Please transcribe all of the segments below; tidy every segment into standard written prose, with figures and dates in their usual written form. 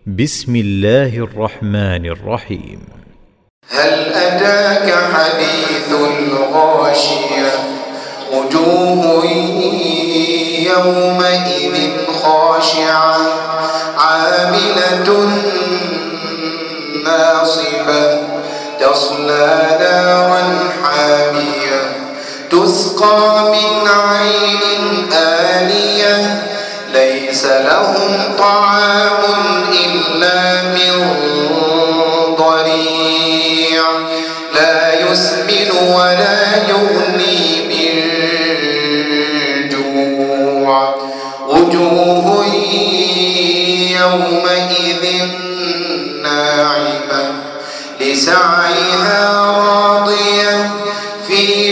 بسم الله الرحمن الرحيم. هل أتاك حديث الغاشية وجوه يومئذ خاشعة عاملة ناصبة تصلى نارا حامية تسقى من عين آنية ليس لهم طعام إلا من ضريع لا يسمن ولا يغني من جوع وجوه يومئذ ناعمة لسعيها راضية في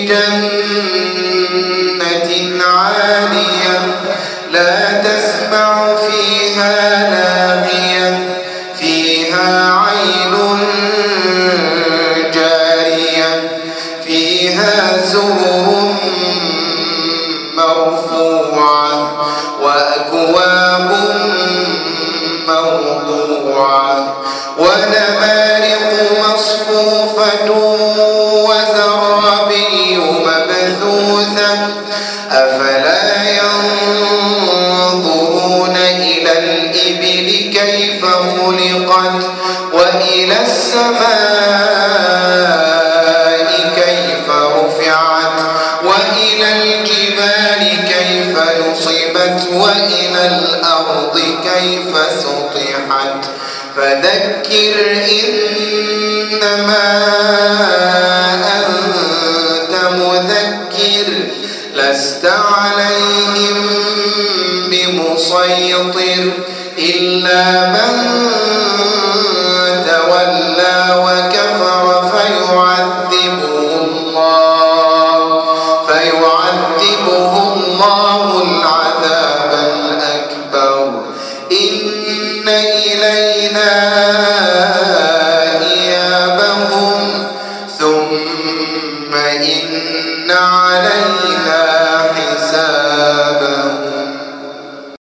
جنة عالية لا تسمع فيها لاغية فيها عين جارية فيها سرر مرفوعة وأكواب موضوعة ونمارق مصفوفة وزرابي مبثوثة أفلا ينظرون إلى الإبل كيف خلقت وإلى السماء كيف رفعت وإلى الجبال كيف نصبت وإلى الأرض كيف سطحت فذكر إنما أنت مذكر لست عليهم بمسيطر إلا من تولى وكفر فيعذبه الله العذاب الأكبر إن إلينا إيابهم ثم إن علينا